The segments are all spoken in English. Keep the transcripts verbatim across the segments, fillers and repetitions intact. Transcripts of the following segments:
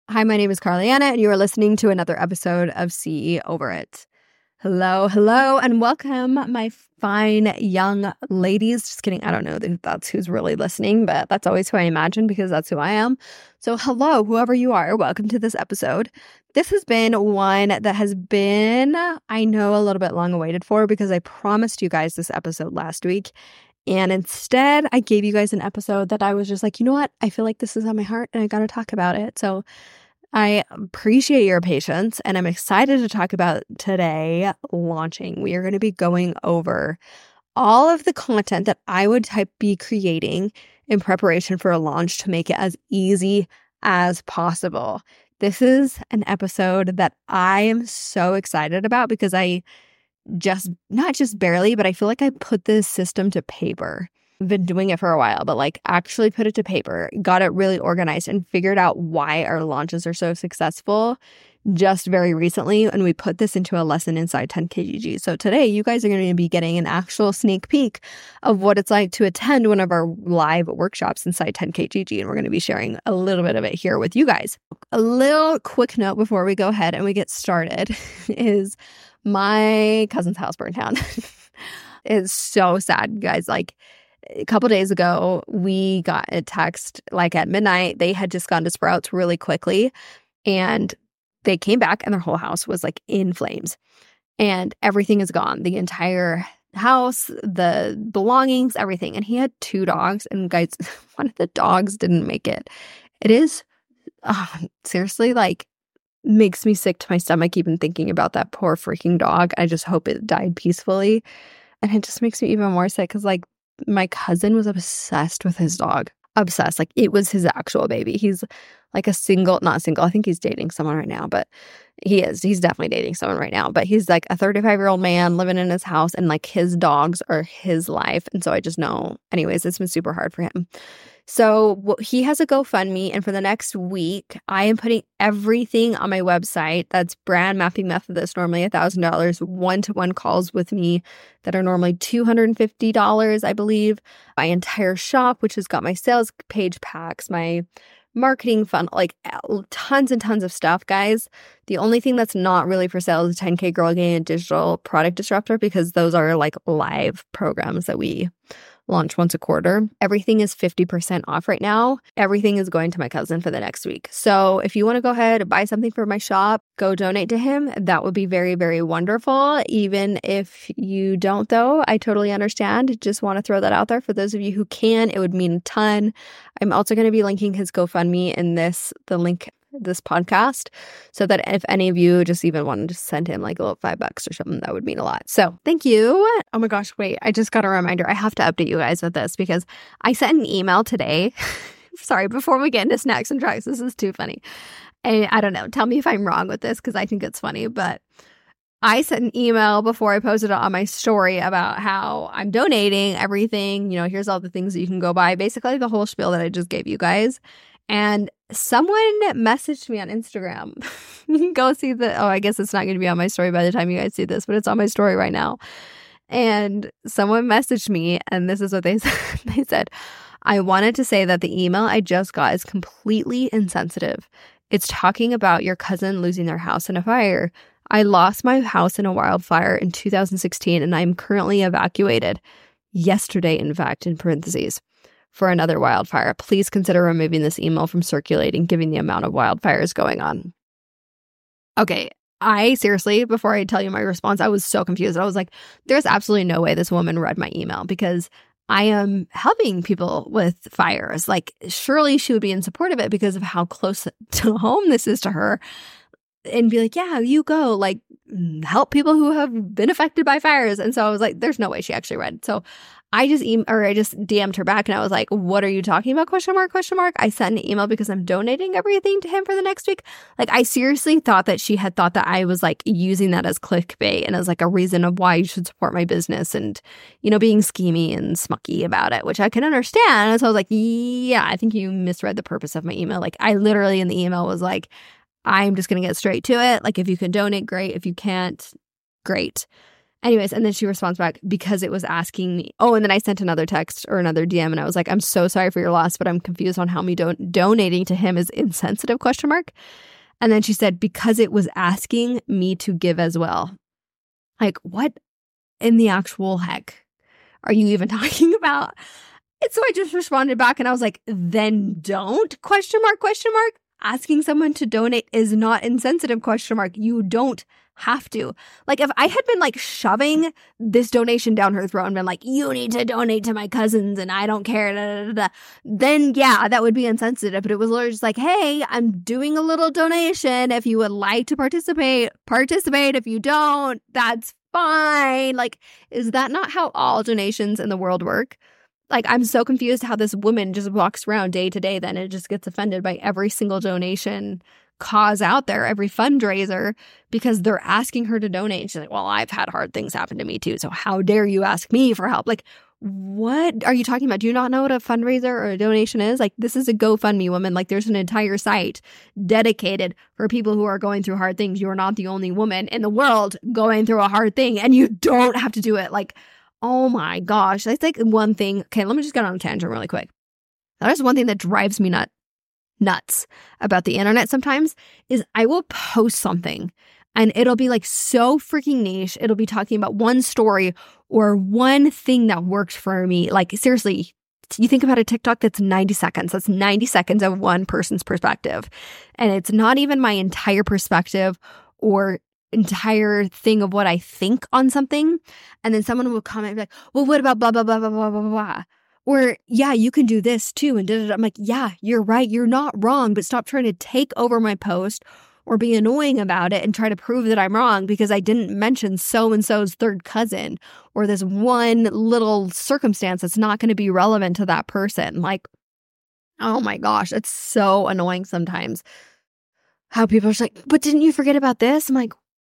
Hi, my name is Carliana, and you are listening to another episode of C E Over It. Hello, hello, and welcome, my fine young ladies. Just kidding. I don't know if that's who's really listening, but that's always who I imagine because that's who I am. So hello, whoever you are, welcome to this episode. This has been one that has been, I know, a little bit long awaited for because I promised you guys this episode last week. And instead, I gave you guys an episode that I was just like, you know what? I feel like this is on my heart and I got to talk about it. So I appreciate your patience and I'm excited to talk about today launching. We are going to be going over all of the content that I would type be creating in preparation for a launch to make it as easy as possible. This is an episode that I am so excited about because I just, not just barely, but I feel like I put this system to paper. I've been doing it for a while, but like actually put it to paper, got it really organized and figured out why our launches are so successful just very recently. And we put this into a lesson inside ten K G G. So today you guys are going to be getting an actual sneak peek of what it's like to attend one of our live workshops inside ten K G G. And we're going to be sharing a little bit of it here with you guys. A little quick note before we go ahead and we get started is my cousin's house burned down. It's so sad, guys. Like, a couple days ago, we got a text like at midnight. They had just gone to Sprouts really quickly and they came back and their whole house was like in flames and everything is gone. The entire house, the belongings, everything. And he had two dogs and guys, one of the dogs didn't make it. It is oh, seriously like makes me sick to my stomach even thinking about that poor freaking dog. I just hope it died peacefully. And it just makes me even more sick because like my cousin was obsessed with his dog. Obsessed. Like it was his actual baby. He's like a single, not single. I think he's dating someone right now, but he is. He's definitely dating someone right now. But he's like a thirty-five-year-old man living in his house and like his dogs are his life. And so I just know, anyways, it's been super hard for him. So well, he has a GoFundMe, and for the next week, I am putting everything on my website. That's brand mapping method that's normally one thousand dollars, one-to-one calls with me that are normally two hundred fifty dollars, I believe. My entire shop, which has got my sales page packs, my marketing funnel, like tons and tons of stuff, guys. The only thing that's not really for sale is ten K Girl Gang and Digital Product Disruptor because those are like live programs that we launch once a quarter. Everything is fifty percent off right now. Everything is going to my cousin for the next week. So if you want to go ahead and buy something for my shop, go donate to him. That would be very, very wonderful. Even if you don't though, I totally understand. Just want to throw that out there for those of you who can. It would mean a ton. I'm also going to be linking his GoFundMe in this, the link this podcast, so that if any of you just even wanted to send him like a little five bucks or something, that would mean a lot. So thank you. Oh my gosh, wait, I just got a reminder. I have to update you guys with this because I sent an email today. Sorry, before we get into snacks and tracks, this is too funny. And I don't know, tell me if I'm wrong with this because I think it's funny, but I sent an email before I posted it on my story about how I'm donating everything. You know, here's all the things that you can go buy. Basically the whole spiel that I just gave you guys. And someone messaged me on Instagram. You can go see the, oh, I guess it's not going to be on my story by the time you guys see this, but it's on my story right now. And someone messaged me, and this is what they said. They said, I wanted to say that the email I just got is completely insensitive. It's talking about your cousin losing their house in a fire. I lost my house in a wildfire in two thousand sixteen, and I'm currently evacuated. Yesterday, in fact, in parentheses. For another wildfire. Please consider removing this email from circulating, given the amount of wildfires going on. Okay, I seriously, before I tell you my response, I was so confused. I was like, there's absolutely no way this woman read my email because I am helping people with fires. Like, surely she would be in support of it because of how close to home this is to her. And be like, yeah, you go, like, help people who have been affected by fires. And so I was like, there's no way she actually read. So I just em- or I just D M'd her back and I was like, what are you talking about? Question mark, question mark. I sent an email because I'm donating everything to him for the next week. Like, I seriously thought that she had thought that I was like using that as clickbait and as like a reason of why you should support my business and, you know, being schemy and smucky about it, which I can understand. And so I was like, yeah, I think you misread the purpose of my email. Like, I literally in the email was like, I'm just going to get straight to it. Like, if you can donate, great. If you can't, great. Anyways, and then she responds back because it was asking me. Oh, and then I sent another text or another D M and I was like, I'm so sorry for your loss, but I'm confused on how me don- donating to him is insensitive, question mark. And then she said, because it was asking me to give as well. Like, what in the actual heck are you even talking about? And so I just responded back and I was like, then don't, question mark, question mark. Asking someone to donate is not insensitive, question mark. You don't have to. Like, if I had been like shoving this donation down her throat and been like, you need to donate to my cousins and I don't care, da, da, da, da, then yeah, that would be insensitive. But it was literally just like, hey, I'm doing a little donation. If you would like to participate, participate. If you don't, that's fine. Like, is that not how all donations in the world work? Like, I'm so confused how this woman just walks around day to day then and just gets offended by every single donation cause out there, every fundraiser, because they're asking her to donate. She's like, well, I've had hard things happen to me too, so how dare you ask me for help? Like, what are you talking about? Do you not know what a fundraiser or a donation is? Like, this is a GoFundMe, woman. Like, there's an entire site dedicated for people who are going through hard things. You're not the only woman in the world going through a hard thing, and you don't have to do it. Like, oh my gosh. That's like one thing. Okay, let me just get on a tangent really quick. That is one thing that drives me nut, nuts about the internet sometimes is I will post something and it'll be like so freaking niche. It'll be talking about one story or one thing that worked for me. Like, seriously, you think about a TikTok that's ninety seconds. That's ninety seconds of one person's perspective. And it's not even my entire perspective or entire thing of what I think on something. And then someone will comment and be like, well, what about blah, blah, blah, blah, blah, blah, blah. Or, yeah, you can do this too. And da, da, da. I'm like, yeah, you're right. You're not wrong. But stop trying to take over my post or be annoying about it and try to prove that I'm wrong because I didn't mention so-and-so's third cousin or this one little circumstance that's not going to be relevant to that person. Like, oh my gosh, it's so annoying sometimes how people are just like, but didn't you forget about this? I'm like,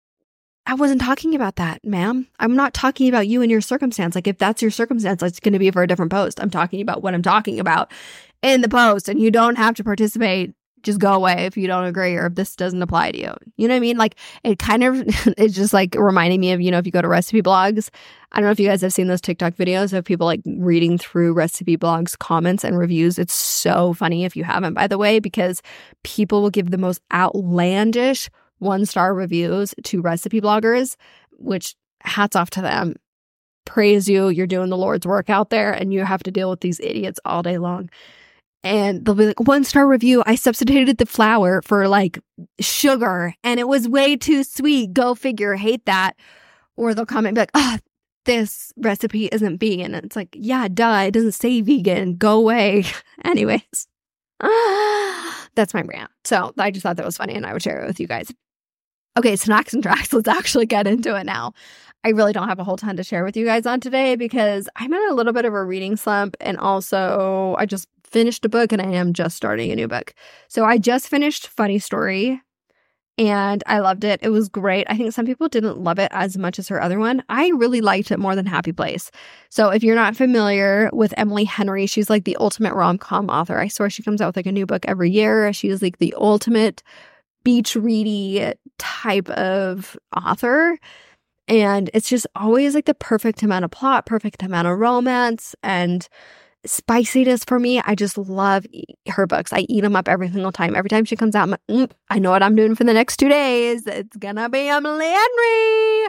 I wasn't talking about that, ma'am. I'm not talking about you and your circumstance. Like, if that's your circumstance, it's going to be for a different post. I'm talking about what I'm talking about in the post, and you don't have to participate. Just go away if you don't agree or if this doesn't apply to you. You know what I mean? Like, it kind of, it's just like reminding me of, you know, if you go to recipe blogs, I don't know if you guys have seen those TikTok videos of people like reading through recipe blogs, comments and reviews. It's so funny if you haven't, by the way, because people will give the most outlandish one-star reviews to recipe bloggers, which hats off to them. Praise you. You're doing the Lord's work out there and you have to deal with these idiots all day long. And they'll be like, one-star review, I substituted the flour for like sugar and it was way too sweet. Go figure. Hate that. Or they'll comment and be like, ah, oh, this recipe isn't vegan. And it's like, yeah, duh. It doesn't say vegan. Go away. Anyways. That's my rant. So I just thought that was funny and I would share it with you guys. Okay, snacks and tracks. Let's actually get into it now. I really don't have a whole ton to share with you guys on today because I'm in a little bit of a reading slump and also I just finished a book and I am just starting a new book. So I just finished Funny Story and I loved it. It was great. I think some people didn't love it as much as her other one. I really liked it more than Happy Place. So if you're not familiar with Emily Henry, she's like the ultimate rom-com author. I swear she comes out with like a new book every year. She's like the ultimate beach ready type of author. And it's just always like the perfect amount of plot, perfect amount of romance and spiciness for me. I just love her books. I eat them up every single time. Every time she comes out, I'm like, mm, I know what I'm doing for the next two days. It's gonna be Emily Henry.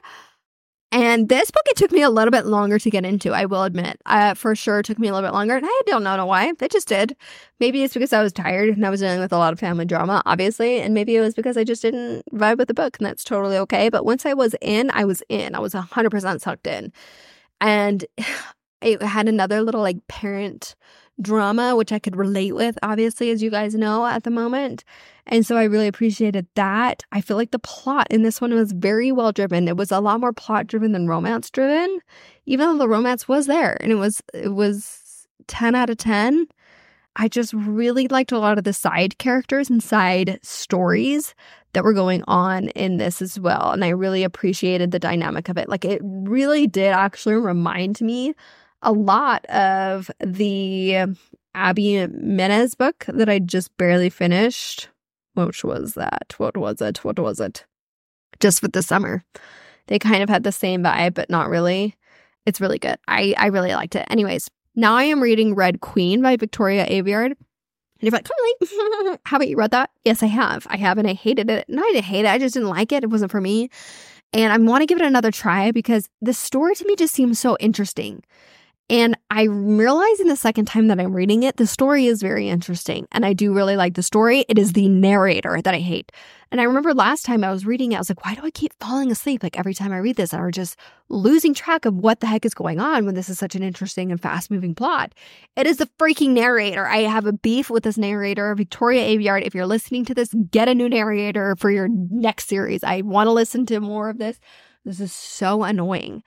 And this book, it took me a little bit longer to get into, I will admit. Uh, for sure, it took me a little bit longer. And I don't know why. It just did. Maybe it's because I was tired and I was dealing with a lot of family drama, obviously. And maybe it was because I just didn't vibe with the book. And that's totally okay. But once I was in, I was in. I was one hundred percent sucked in. And it had another little like parent drama, which I could relate with, obviously, as you guys know, at the moment. And so I really appreciated that. I feel like the plot in this one was very well driven. It was a lot more plot driven than romance driven, even though the romance was there and it was it was ten out of ten. I just really liked a lot of the side characters and side stories that were going on in this as well. And I really appreciated the dynamic of it. Like, it really did actually remind me a lot of the Abby Menez book that I just barely finished. Which was that? What was it? What was it? Just with the summer. They kind of had the same vibe, but not really. It's really good. I, I really liked it. Anyways, now I am reading Red Queen by Victoria Aveyard. And you're like, Carly, haven't you read that? Yes, I have. I have, and I hated it. No, I didn't hate it. I just didn't like it. It wasn't for me. And I want to give it another try because the story to me just seems so interesting. And I'm realizing the second time that I'm reading it, the story is very interesting. And I do really like the story. It is the narrator that I hate. And I remember last time I was reading it, I was like, why do I keep falling asleep like every time I read this? Or just losing track of what the heck is going on when this is such an interesting and fast-moving plot. It is the freaking narrator. I have a beef with this narrator, Victoria Aveyard. If you're listening to this, get a new narrator for your next series. I want to listen to more of this. This is so annoying.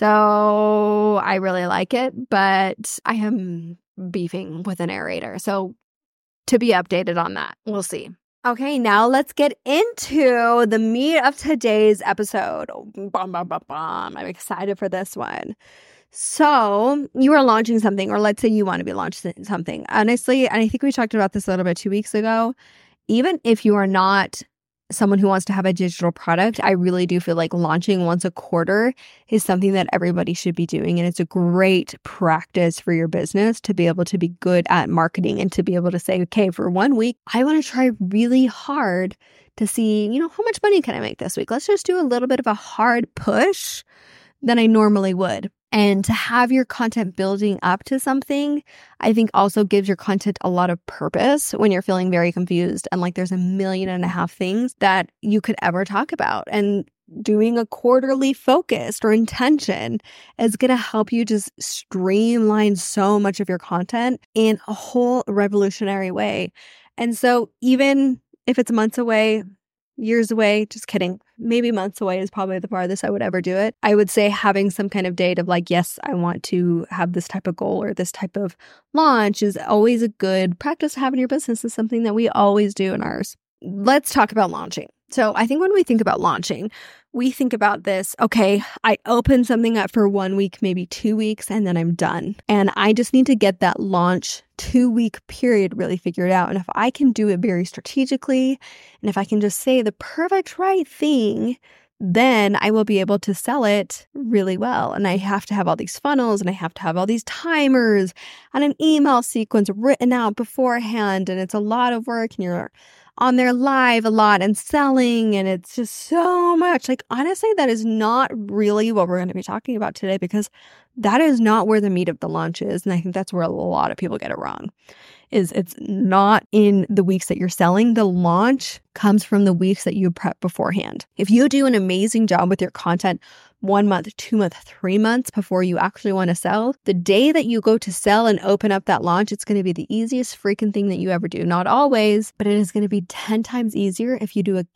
So I really like it, but I am beefing with a narrator. So to be updated on that, we'll see. Okay, now let's get into the meat of today's episode. Bum, bum, bum, bum. I'm excited for this one. So you are launching something, or let's say you want to be launching something. Honestly, and I think we talked about this a little bit two weeks ago, even if you are not someone who wants to have a digital product, I really do feel like launching once a quarter is something that everybody should be doing. And it's a great practice for your business to be able to be good at marketing and to be able to say, okay, for one week, I want to try really hard to see, you know, how much money can I make this week? Let's just do a little bit of a hard push than I normally would. And to have your content building up to something, I think also gives your content a lot of purpose when you're feeling very confused and like there's a million and a half things that you could ever talk about. And doing a quarterly focused or intention is going to help you just streamline so much of your content in a whole revolutionary way. And so even if it's months away, years away, just kidding. Maybe months away is probably the farthest I would ever do it. I would say having some kind of date of like, yes, I want to have this type of goal or this type of launch is always a good practice to have in your business. Is something that we always do in ours. Let's talk about launching. So I think when we think about launching, we think about this, okay, I open something up for one week, maybe two weeks, and then I'm done. And I just need to get that launch two week period really figured out. And if I can do it very strategically, and if I can just say the perfect right thing, then I will be able to sell it really well. And I have to have all these funnels and I have to have all these timers and an email sequence written out beforehand. And it's a lot of work and you're on there live a lot and selling, and it's just so much. Like, honestly, that is not really what we're going to be talking about today, because that is not where the meat of the launch is. And I think that's where a lot of people get it wrong, is it's not in the weeks that you're selling. The launch comes from the weeks that you prep beforehand. If you do an amazing job with your content one month, two months, three months before you actually want to sell, the day that you go to sell and open up that launch, it's going to be the easiest freaking thing that you ever do. Not always, but it is going to be ten times easier if you do a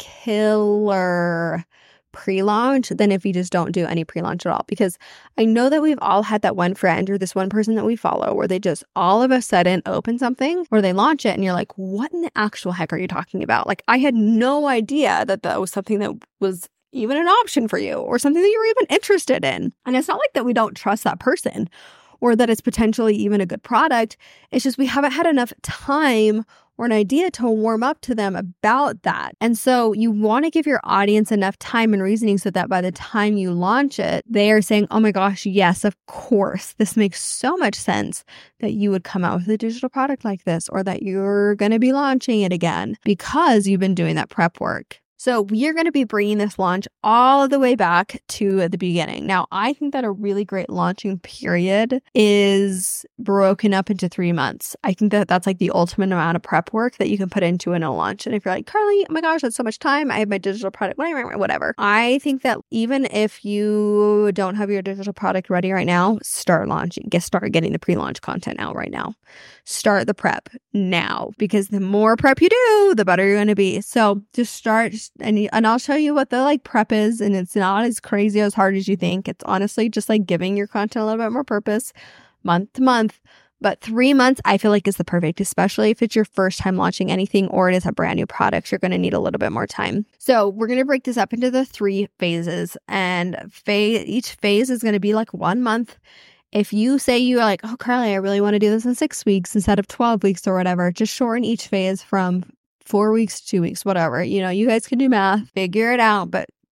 killer pre-launch than if you just don't do any pre-launch at all. Because I know that we've all had that one friend or this one person that we follow where they just all of a sudden open something or they launch it and you're like, what in the actual heck are you talking about? Like, I had no idea that that was something that was even an option for you or something that you were even interested in. And it's not like that we don't trust that person or that it's potentially even a good product. It's just we haven't had enough time or an idea to warm up to them about that. And so you want to give your audience enough time and reasoning so that by the time you launch it, they are saying, oh my gosh, yes, of course, this makes so much sense that you would come out with a digital product like this, or that you're going to be launching it again because you've been doing that prep work. So we are going to be bringing this launch all the way back to the beginning. Now, I think that a really great launching period is broken up into three months. I think that that's like the ultimate amount of prep work that you can put into in a launch. And if you're like, Carly, oh my gosh, that's so much time. I have my digital product, whatever. I think that even if you don't have your digital product ready right now, start launching. Get start getting the pre-launch content out right now. Start the prep now, because the more prep you do, the better you're going to be. So just start. And, and I'll show you what the like prep is, and it's not as crazy as hard as you think. It's honestly just like giving your content a little bit more purpose month to month. But three months, I feel like is the perfect, especially if it's your first time launching anything or it is a brand new product. You're going to need a little bit more time. So we're going to break this up into the three phases, and phase, each phase is going to be like one month. If you say you're like, oh, Carly, I really want to do this in six weeks instead of twelve weeks or whatever, just shorten each phase from four weeks, two weeks, whatever. You know, you guys can do math, figure it out, but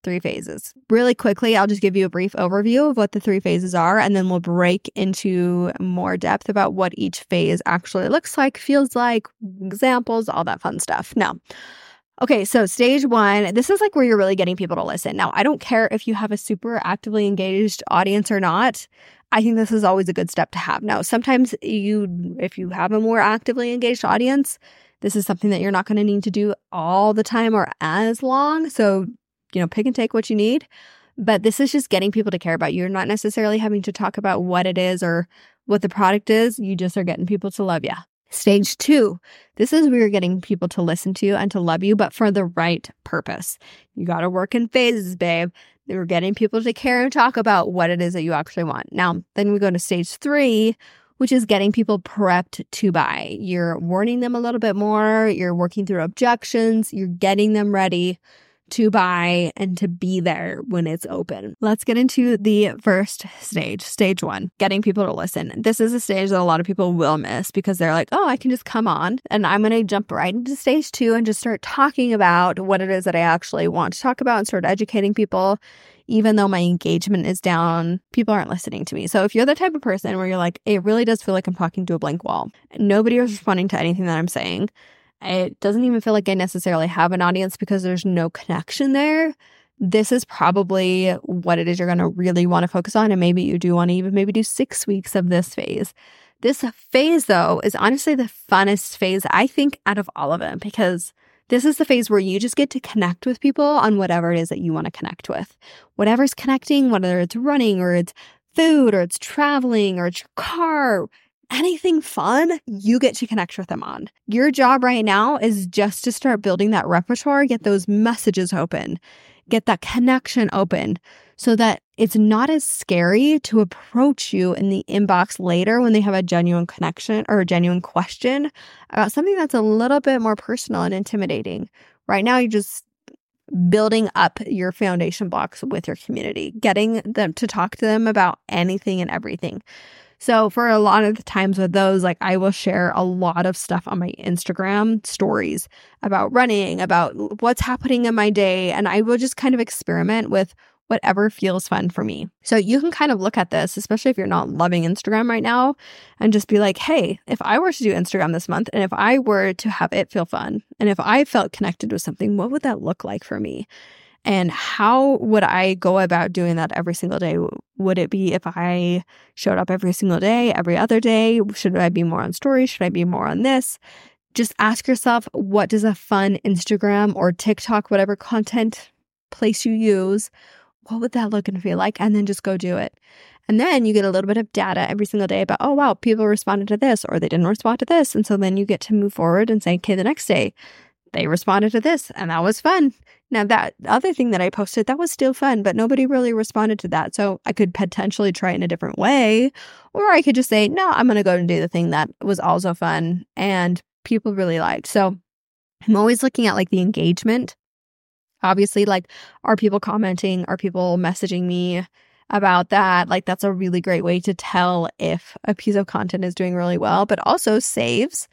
three phases. Really quickly, I'll just give you a brief overview of what the three phases are, and then we'll break into more depth about what each phase actually looks like, feels like, examples, all that fun stuff. Now, okay, so stage one, this is like where you're really getting people to listen. Now, I don't care if you have a super actively engaged audience or not. I think this is always a good step to have. Now, sometimes you, if you have a more actively engaged audience, this is something that you're not going to need to do all the time or as long. So, you know, pick and take what you need. But this is just getting people to care about you. You're not necessarily having to talk about what it is or what the product is. You just are getting people to love you. Stage two, this is where you're getting people to listen to you and to love you, but for the right purpose. You got to work in phases, babe. We're getting people to care and talk about what it is that you actually want. Now, then we go to stage three, which is getting people prepped to buy. You're warning them a little bit more. You're working through objections. You're getting them ready to buy and to be there when it's open. Let's get into the first stage, stage one, getting people to listen. This is a stage that a lot of people will miss because they're like, oh, I can just come on and I'm going to jump right into stage two and just start talking about what it is that I actually want to talk about and start educating people. Even though my engagement is down, people aren't listening to me. So if you're the type of person where you're like, it really does feel like I'm talking to a blank wall, nobody is responding to anything that I'm saying, it doesn't even feel like I necessarily have an audience because there's no connection there, this is probably what it is you're going to really want to focus on. And maybe you do want to even maybe do six weeks of this phase. This phase, though, is honestly the funnest phase, I think, out of all of them, because this is the phase where you just get to connect with people on whatever it is that you want to connect with. Whatever's connecting, whether it's running or it's food or it's traveling or it's your car, anything fun, you get to connect with them on. Your job right now is just to start building that repertoire, get those messages open, get that connection open so that it's not as scary to approach you in the inbox later when they have a genuine connection or a genuine question about something that's a little bit more personal and intimidating. Right now, you're just building up your foundation blocks with your community, getting them to talk to them about anything and everything. So for a lot of the times with those, like I will share a lot of stuff on my Instagram stories about running, about what's happening in my day. And I will just kind of experiment with whatever feels fun for me. So you can kind of look at this, especially if you're not loving Instagram right now, and just be like, hey, if I were to do Instagram this month, and if I were to have it feel fun, and if I felt connected with something, what would that look like for me? And how would I go about doing that every single day? Would it be if I showed up every single day, every other day? Should I be more on stories? Should I be more on this? Just ask yourself, what does a fun Instagram or TikTok, whatever content place you use, what would that look and feel like? And then just go do it. And then you get a little bit of data every single day about, oh, wow, people responded to this or they didn't respond to this. And so then you get to move forward and say, okay, the next day, they responded to this and that was fun. Now that other thing that I posted, that was still fun, but nobody really responded to that. So I could potentially try it in a different way, or I could just say, no, I'm going to go and do the thing that was also fun and people really liked. So I'm always looking at like the engagement. Obviously, like, are people commenting? Are people messaging me about that? Like, that's a really great way to tell if a piece of content is doing really well, but also saves.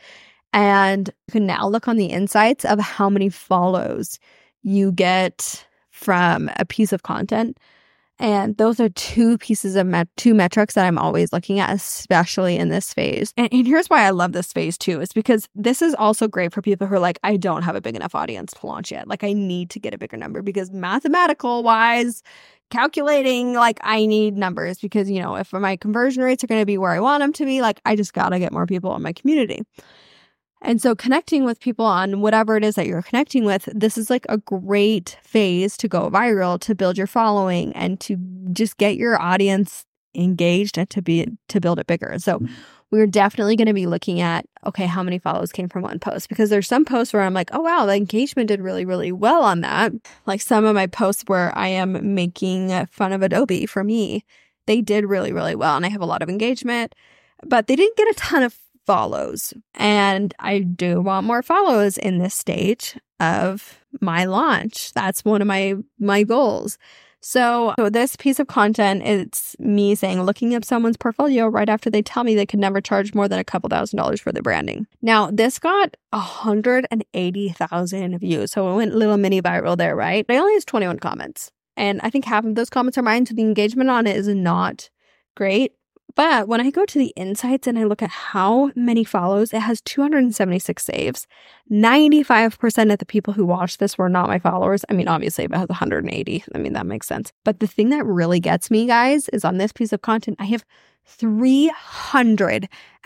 And you can now look on the insights of how many follows you get from a piece of content. And those are two pieces of met- two metrics that I'm always looking at, especially in this phase. And, and here's why I love this phase too, is because this is also great for people who are like, I don't have a big enough audience to launch yet. Like I need to get a bigger number because mathematical wise, calculating, like I need numbers because, you know, if my conversion rates are going to be where I want them to be, like I just got to get more people in my community. And so connecting with people on whatever it is that you're connecting with, this is like a great phase to go viral, to build your following and to just get your audience engaged and to be to build it bigger. So we're definitely going to be looking at, okay, how many follows came from one post? Because there's some posts where I'm like, oh, wow, the engagement did really, really well on that. Like some of my posts where I am making fun of Adobe for me, they did really, really well. And I have a lot of engagement, but they didn't get a ton of follows. And I do want more follows in this stage of my launch. That's one of my my goals. So, so this piece of content, it's me saying, looking up someone's portfolio right after they tell me they could never charge more than a couple thousand dollars for their branding. Now, this got one hundred eighty thousand views. So it went little mini viral there, right? It only has twenty-one comments. And I think half of those comments are mine. So the engagement on it is not great. But when I go to the insights and I look at how many follows, it has two hundred seventy-six saves. ninety-five percent of the people who watched this were not my followers. I mean, obviously, if it has one hundred eighty, I mean, that makes sense. But the thing that really gets me, guys, is on this piece of content, I have three hundred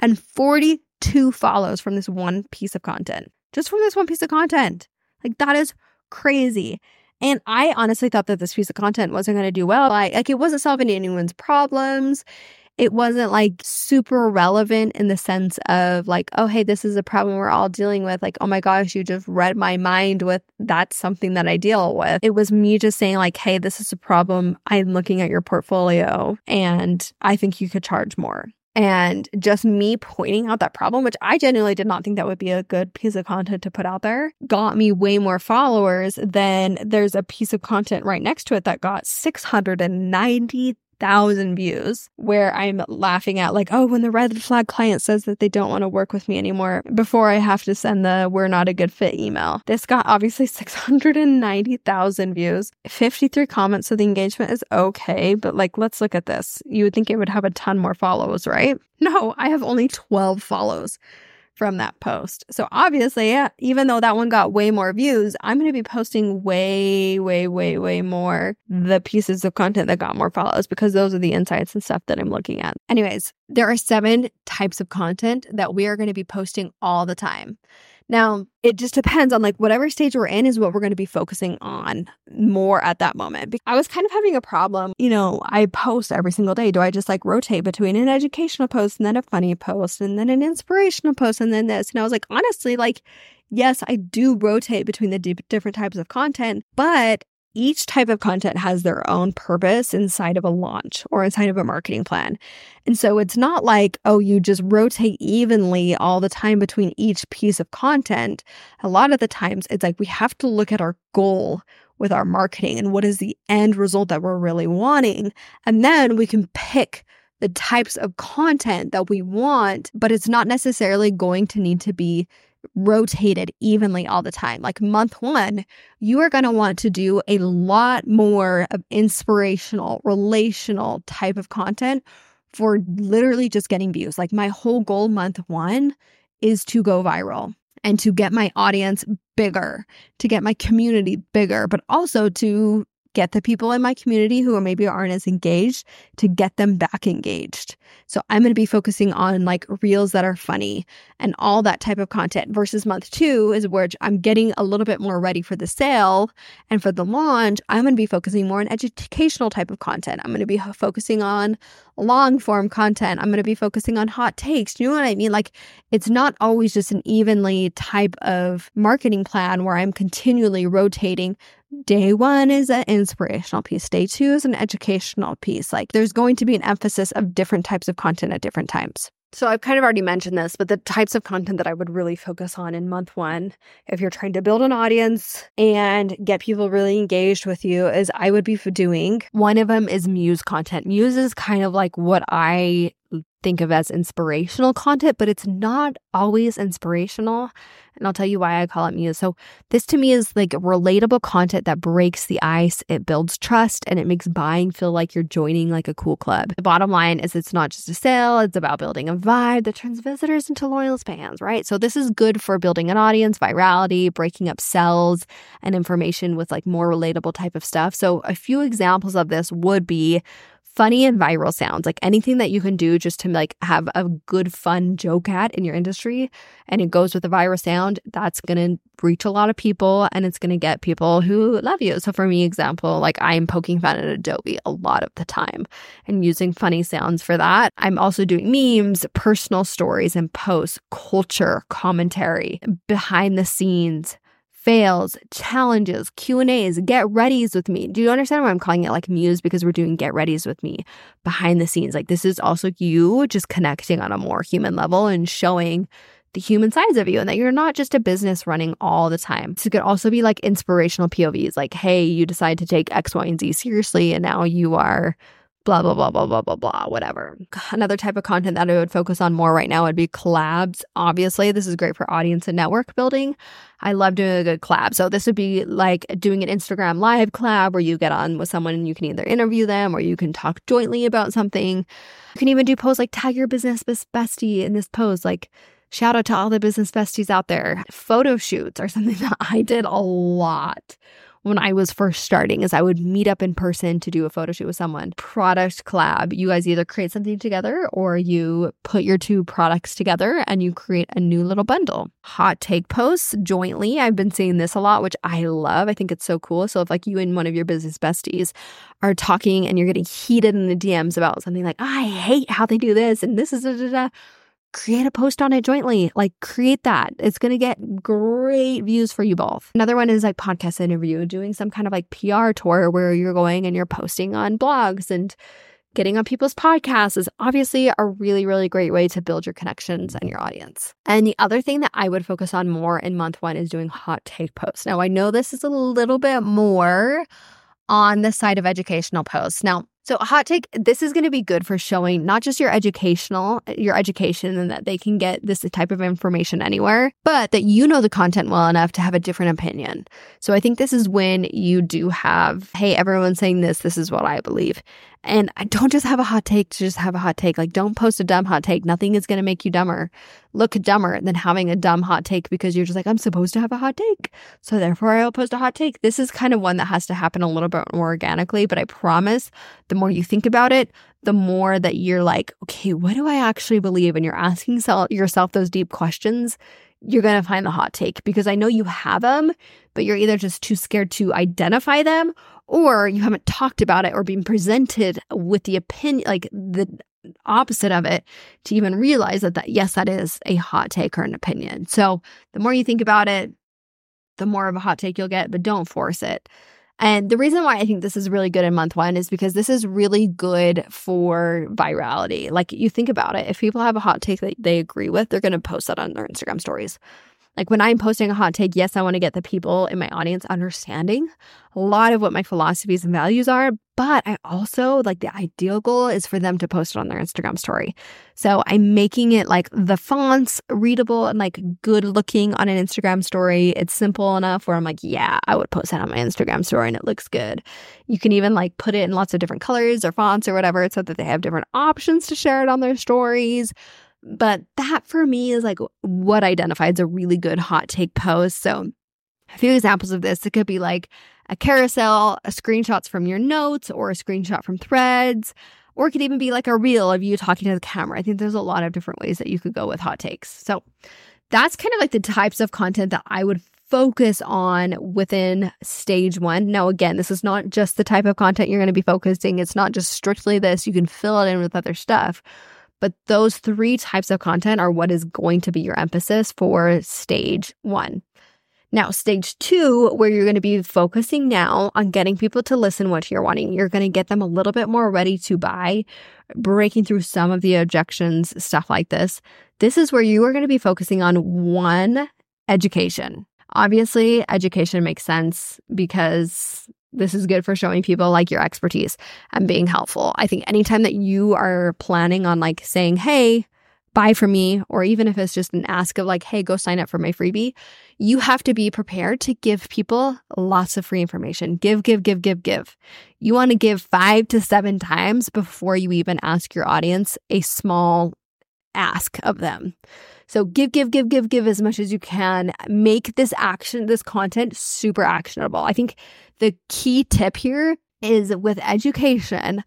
forty-two follows from this one piece of content. Just from this one piece of content. Like, that is crazy. And I honestly thought that this piece of content wasn't going to do well. Like, like, it wasn't solving anyone's problems. It wasn't like super relevant in the sense of like, oh, hey, this is a problem we're all dealing with. Like, oh my gosh, you just read my mind with that's something that I deal with. It was me just saying like, hey, this is a problem. I'm looking at your portfolio and I think you could charge more. And just me pointing out that problem, which I genuinely did not think that would be a good piece of content to put out there, got me way more followers than there's a piece of content right next to it that got six hundred ninety thousand views where I'm laughing at like, oh, when the red flag client says that they don't want to work with me anymore before I have to send the we're not a good fit email. This got obviously six hundred ninety thousand views, fifty-three comments, so the engagement is okay, but like, let's look at this. You would think it would have a ton more follows, right? No, I have only twelve follows from that post. So obviously, yeah, even though that one got way more views, I'm going to be posting way, way, way, way more the pieces of content that got more follows because those are the insights and stuff that I'm looking at. Anyways, there are seven types of content that we are going to be posting all the time. Now, it just depends on like whatever stage we're in is what we're going to be focusing on more at that moment. I was kind of having a problem. You know, I post every single day. Do I just like rotate between an educational post and then a funny post and then an inspirational post and then this? And I was like, honestly, like, yes, I do rotate between the d- different types of content, but each type of content has their own purpose inside of a launch or inside of a marketing plan. And so it's not like, oh, you just rotate evenly all the time between each piece of content. A lot of the times it's like we have to look at our goal with our marketing and what is the end result that we're really wanting. And then we can pick the types of content that we want, but it's not necessarily going to need to be rotated evenly all the time. Like month one, you are going to want to do a lot more of inspirational, relational type of content for literally just getting views. Like my whole goal month one is to go viral and to get my audience bigger, to get my community bigger, but also to get the people in my community who are maybe aren't as engaged to get them back engaged. So I'm going to be focusing on like reels that are funny and all that type of content versus month two is where I'm getting a little bit more ready for the sale and for the launch. I'm going to be focusing more on educational type of content. I'm going to be focusing on long form content. I'm going to be focusing on hot takes. You know what I mean? Like it's not always just an evenly type of marketing plan where I'm continually rotating. Day one is an inspirational piece. Day two is an educational piece. Like there's going to be an emphasis of different types of content at different times. So I've kind of already mentioned this, but the types of content that I would really focus on in month one, if you're trying to build an audience and get people really engaged with you, is I would be doing. One of them is Muse content. Muse is kind of like what I think of as inspirational content, but it's not always inspirational. And I'll tell you why I call it Muse. So this to me is like relatable content that breaks the ice. It builds trust and it makes buying feel like you're joining like a cool club. The bottom line is it's not just a sale. It's about building a vibe that turns visitors into loyal fans, right? So this is good for building an audience, virality, breaking up sells and information with like more relatable type of stuff. So a few examples of this would be funny and viral sounds, like anything that you can do just to like have a good fun joke at in your industry and it goes with a viral sound, that's going to reach a lot of people and it's going to get people who love you. So for me, example, like I'm poking fun at Adobe a lot of the time and using funny sounds for that. I'm also doing memes, personal stories and posts, culture, commentary, behind the scenes, fails, challenges, Q and A's, get readies with me. Do you understand why I'm calling it like Muse? Because we're doing get readies with me behind the scenes. Like this is also you just connecting on a more human level and showing the human sides of you and that you're not just a business running all the time. So it could also be like inspirational P O Vs, like, hey, you decide to take X, Y, and Z seriously and now you are blah, blah, blah, blah, blah, blah, blah, whatever. Another type of content that I would focus on more right now would be collabs. Obviously, this is great for audience and network building. I love doing a good collab. So this would be like doing an Instagram live collab where you get on with someone and you can either interview them or you can talk jointly about something. You can even do posts like tag your business bestie in this post, like shout out to all the business besties out there. Photo shoots are something that I did a lot when I was first starting, is I would meet up in person to do a photo shoot with someone. Product collab. You guys either create something together or you put your two products together and you create a new little bundle. Hot take posts jointly. I've been seeing this a lot, which I love. I think it's so cool. So if like you and one of your business besties are talking and you're getting heated in the D Ms about something like, I hate how they do this and this is da da da, create a post on it jointly. Like create that. It's going to get great views for you both. Another one is like podcast interview, doing some kind of like P R tour where you're going and you're posting on blogs and getting on people's podcasts is obviously a really, really great way to build your connections and your audience. And the other thing that I would focus on more in month one is doing hot take posts. Now, I know this is a little bit more on the side of educational posts. Now, so a hot take, this is going to be good for showing not just your educational, your education and that they can get this type of information anywhere, but that you know the content well enough to have a different opinion. So I think this is when you do have, hey, everyone's saying this, this is what I believe. And I don't just have a hot take to just have a hot take. Like don't post a dumb hot take. Nothing is going to make you dumber. Look dumber than having a dumb hot take because you're just like, I'm supposed to have a hot take. So therefore I'll post a hot take. This is kind of one that has to happen a little bit more organically, but I promise the more you think about it, the more that you're like, okay, what do I actually believe? And you're asking yourself those deep questions, you're going to find the hot take because I know you have them, but you're either just too scared to identify them or you haven't talked about it or been presented with the opinion, like the opposite of it to even realize that, that yes, that is a hot take or an opinion. So the more you think about it, the more of a hot take you'll get, but don't force it. And the reason why I think this is really good in month one is because this is really good for virality. Like you think about it, if people have a hot take that they agree with, they're going to post that on their Instagram stories. Like when I'm posting a hot take, yes, I want to get the people in my audience understanding a lot of what my philosophies and values are, but I also like the ideal goal is for them to post it on their Instagram story. So I'm making it like the fonts readable and like good looking on an Instagram story. It's simple enough where I'm like, yeah, I would post that on my Instagram story and it looks good. You can even like put it in lots of different colors or fonts or whatever so that they have different options to share it on their stories. But that for me is like what identifies a really good hot take post. So a few examples of this, it could be like a carousel, a screenshots from your notes or a screenshot from threads, or it could even be like a reel of you talking to the camera. I think there's a lot of different ways that you could go with hot takes. So that's kind of like the types of content that I would focus on within stage one. Now, again, this is not just the type of content you're going to be focusing. It's not just strictly this. You can fill it in with other stuff. But those three types of content are what is going to be your emphasis for stage one. Now, stage two, where you're going to be focusing now on getting people to listen what you're wanting. You're going to get them a little bit more ready to buy, breaking through some of the objections, stuff like this. This is where you are going to be focusing on one, education. Obviously, education makes sense because this is good for showing people like your expertise and being helpful. I think anytime that you are planning on like saying, hey, buy from me, or even if it's just an ask of like, hey, go sign up for my freebie, you have to be prepared to give people lots of free information. Give, give, give, give, give. You want to give five to seven times before you even ask your audience a small ask of them. So give, give, give, give, give as much as you can. Make this action, this content super actionable. I think the key tip here is with education,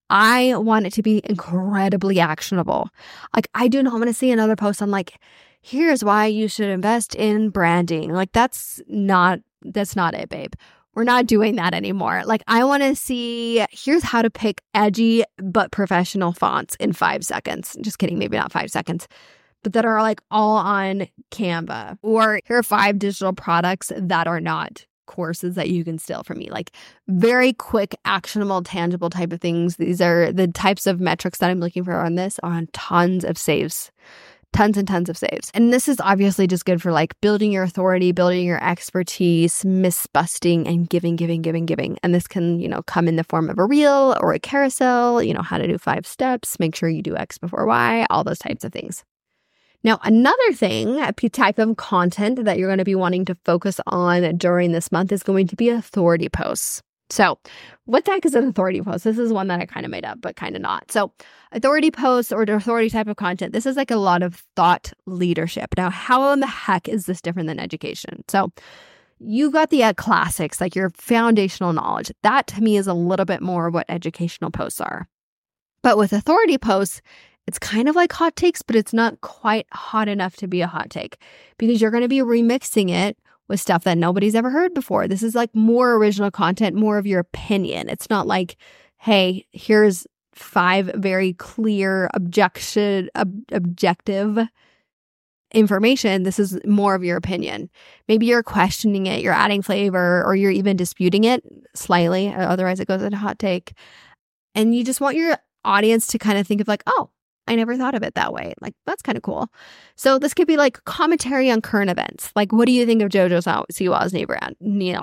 I want it to be incredibly actionable. Like I do not want to see another post on like, here's why you should invest in branding. Like that's not, that's not it, babe. We're not doing that anymore. Like I want to see, here's how to pick edgy but professional fonts in five seconds. Just kidding, maybe not five seconds. But that are like all on Canva. Or here are five digital products that are not courses that you can steal from me. Like very quick, actionable, tangible type of things. These are the types of metrics that I'm looking for on this on tons of saves. Tons and tons of saves. And this is obviously just good for like building your authority, building your expertise, myth-busting, and giving, giving, giving, giving. And this can, you know, come in the form of a reel or a carousel, you know, how to do five steps, make sure you do X before Y, all those types of things. Now, another thing, a type of content that you're going to be wanting to focus on during this month is going to be authority posts. So what the heck is an authority post? This is one that I kind of made up, but kind of not. So authority posts or the authority type of content, this is like a lot of thought leadership. Now, how in the heck is this different than education? So you got the uh, classics, like your foundational knowledge. That to me is a little bit more of what educational posts are. But with authority posts, it's kind of like hot takes, but it's not quite hot enough to be a hot take because you're going to be remixing it with stuff that nobody's ever heard before. This is like more original content, more of your opinion. It's not like, hey, here's five very clear objection, ob- objective information. This is more of your opinion. Maybe you're questioning it, you're adding flavor, or you're even disputing it slightly. Otherwise, it goes into hot take. And you just want your audience to kind of think of like, oh, I never thought of it that way. Like, that's kind of cool. So this could be like commentary on current events. Like, what do you think of JoJo Siwa's new brand?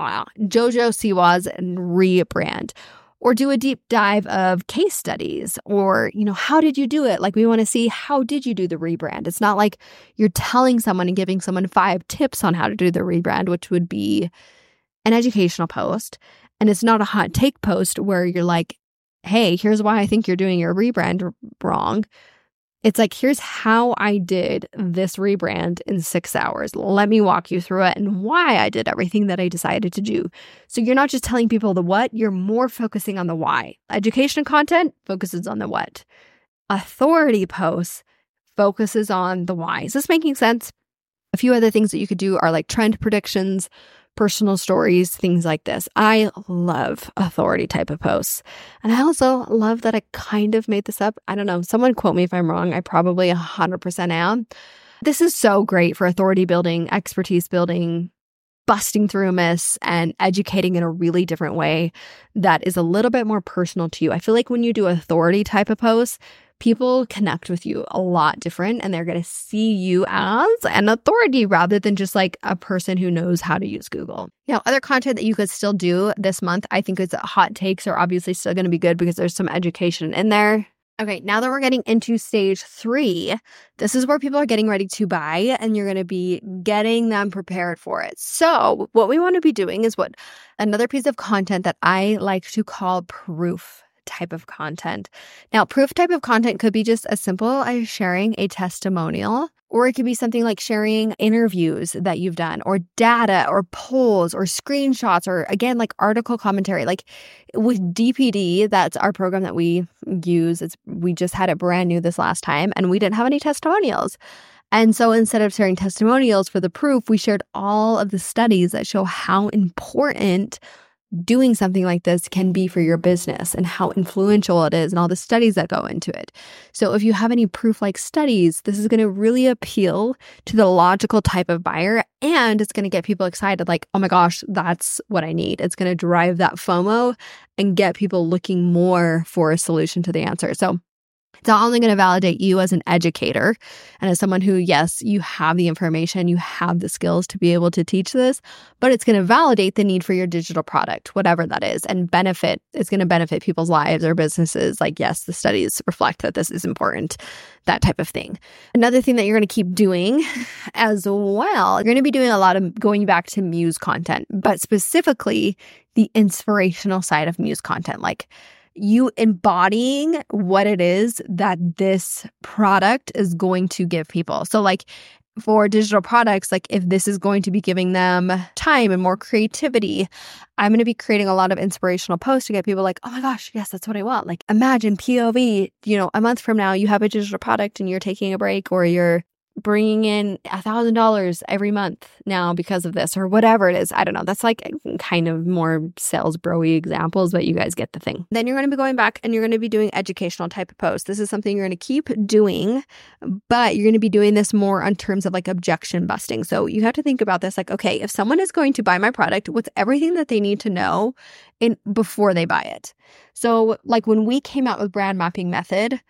JoJo Siwa's rebrand. Or do a deep dive of case studies. Or, you know, how did you do it? Like, we want to see, how did you do the rebrand? It's not like you're telling someone and giving someone five tips on how to do the rebrand, which would be an educational post. And it's not a hot take post where you're like, hey, here's why I think you're doing your rebrand wrong. It's like, here's how I did this rebrand in six hours. Let me walk you through it and why I did everything that I decided to do. So you're not just telling people the what, you're more focusing on the why. Education content focuses on the what. Authority posts focuses on the why. Is this making sense? A few other things that you could do are like trend predictions, personal stories, things like this. I love authority type of posts. And I also love that I kind of made this up. I don't know. Someone quote me if I'm wrong. I probably one hundred percent am. This is so great for authority building, expertise building, busting through myths, and educating in a really different way that is a little bit more personal to you. I feel like when you do authority type of posts, people connect with you a lot different and they're going to see you as an authority rather than just like a person who knows how to use Google. Now, other content that you could still do this month, I think it's hot takes are obviously still going to be good because there's some education in there. Okay, now that we're getting into stage three, this is where people are getting ready to buy and you're going to be getting them prepared for it. So what we want to be doing is what another piece of content that I like to call proof type of content. Now, proof type of content could be just as simple as sharing a testimonial, or it could be something like sharing interviews that you've done, or data, or polls, or screenshots, or again, like article commentary. Like with D P D, that's our program that we use. It's we just had it brand new this last time, and we didn't have any testimonials. And so instead of sharing testimonials for the proof, we shared all of the studies that show how important doing something like this can be for your business and how influential it is and all the studies that go into it. So if you have any proof-like studies, this is going to really appeal to the logical type of buyer, and it's going to get people excited like, oh my gosh, that's what I need. It's going to drive that FOMO and get people looking more for a solution to the answer. So it's not only going to validate you as an educator and as someone who, yes, you have the information, you have the skills to be able to teach this, but it's going to validate the need for your digital product, whatever that is, and benefit. It's going to benefit people's lives or businesses. Like, yes, the studies reflect that this is important, that type of thing. Another thing that you're going to keep doing as well, you're going to be doing a lot of going back to Muse content, but specifically the inspirational side of Muse content, like you embodying what it is that this product is going to give people. So like for digital products, like if this is going to be giving them time and more creativity, I'm going to be creating a lot of inspirational posts to get people like, oh my gosh, yes, that's what I want. Like imagine P O V, you know, a month from now, you have a digital product and you're taking a break or you're bringing in a thousand dollars every month now because of this or whatever it is. I don't know. That's like kind of more sales bro-y examples, but you guys get the thing. Then you're going to be going back and you're going to be doing educational type of posts. This is something you're going to keep doing, but you're going to be doing this more on terms of like objection busting. So you have to think about this like, okay, if someone is going to buy my product, what's everything that they need to know in before they buy it? So like when we came out with brand mapping method,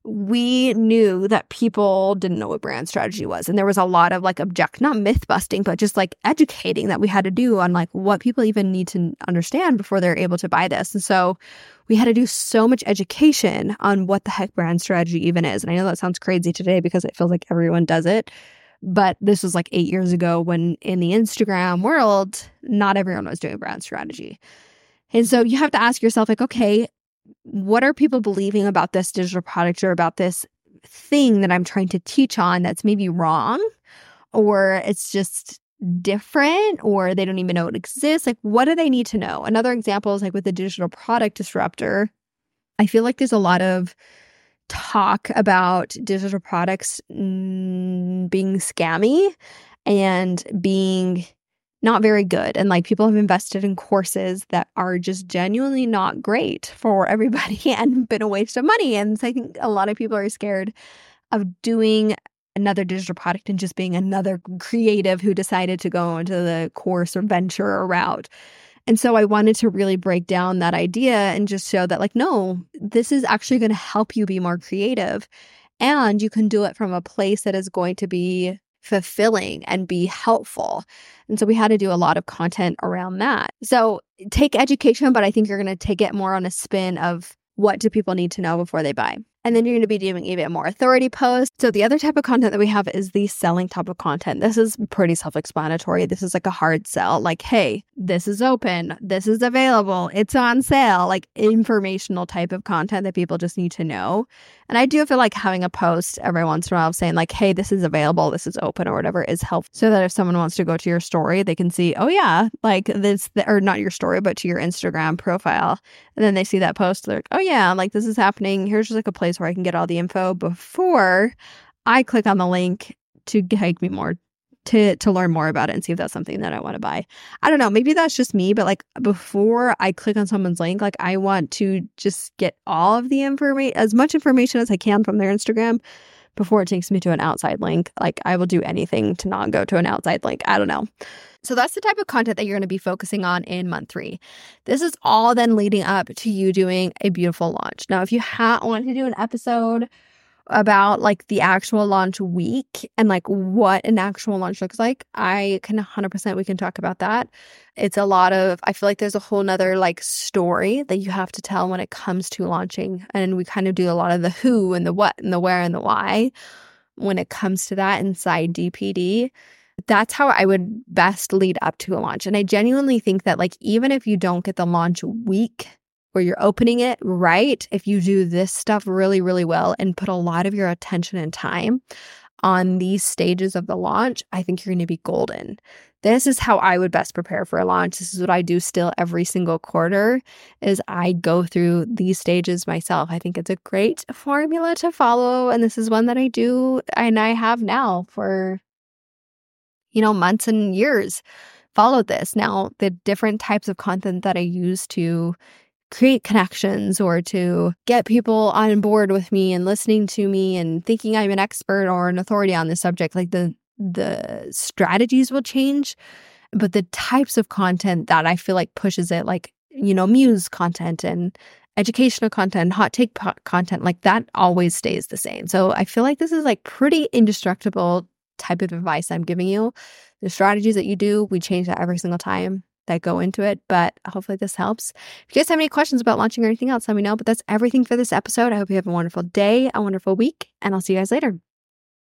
we knew that people didn't know what brand strategy was. And there was a lot of like object, not myth busting, but just like educating that we had to do on like what people even need to understand before they're able to buy this. And so we had to do so much education on what the heck brand strategy even is. And I know that sounds crazy today because it feels like everyone does it. But this was like eight years ago when in the Instagram world, not everyone was doing brand strategy. And so you have to ask yourself like, okay, what are people believing about this digital product or about this thing that I'm trying to teach on that's maybe wrong, or it's just different, or they don't even know it exists? Like, what do they need to know? Another example is like with the digital product disruptor. I feel like there's a lot of talk about digital products mm, being scammy and being not very good. And like people have invested in courses that are just genuinely not great for everybody and been a waste of money. And so I think a lot of people are scared of doing another digital product and just being another creative who decided to go into the course or venture or route. And so I wanted to really break down that idea and just show that like, no, this is actually going to help you be more creative. And you can do it from a place that is going to be fulfilling and be helpful. And so we had to do a lot of content around that. So take education, but I think you're going to take it more on a spin of what do people need to know before they buy. And then you're going to be doing even more authority posts. So the other type of content that we have is the selling type of content. This is pretty self-explanatory. This is like a hard sell. Like, hey, this is open. This is available. It's on sale. Like informational type of content that people just need to know. And I do feel like having a post every once in a while saying like, hey, this is available. This is open or whatever is helpful. So that if someone wants to go to your story, they can see, oh yeah, like this, or not your story, but to your Instagram profile. And then they see that post. They're like, oh yeah, like this is happening. Here's just like a place where I can get all the info before I click on the link to take me more to to learn more about it and see if that's something that I want to buy. I don't know, maybe that's just me, but like before I click on someone's link, like I want to just get all of the information, as much information as I can from their Instagram before it takes me to an outside link. Like I will do anything to not go to an outside link. I don't know. So that's the type of content that you're going to be focusing on in month three. This is all then leading up to you doing a beautiful launch. Now, if you ha- want to do an episode about like the actual launch week and like what an actual launch looks like, I can one hundred percent we can talk about that. It's a lot of, I feel like there's a whole nother like story that you have to tell when it comes to launching. And we kind of do a lot of the who and the what and the where and the why when it comes to that inside D P D. That's how I would best lead up to a launch. And I genuinely think that like, even if you don't get the launch week where you're opening it right, if you do this stuff really, really well and put a lot of your attention and time on these stages of the launch, I think you're going to be golden. This is how I would best prepare for a launch. This is what I do still every single quarter is I go through these stages myself. I think it's a great formula to follow. And this is one that I do and I have now for you know, months and years followed this. Now, the different types of content that I use to create connections or to get people on board with me and listening to me and thinking I'm an expert or an authority on this subject, like the the strategies will change, but the types of content that I feel like pushes it, like, you know, muse content and educational content, hot take po- content, like that always stays the same. So I feel like this is like pretty indestructible type of advice I'm giving you. The strategies that you do, we change that every single time that go into it, but hopefully this helps. If you guys have any questions about launching or anything else, let me know. But that's everything for this episode. I hope you have a wonderful day, a wonderful week, and I'll see you guys later.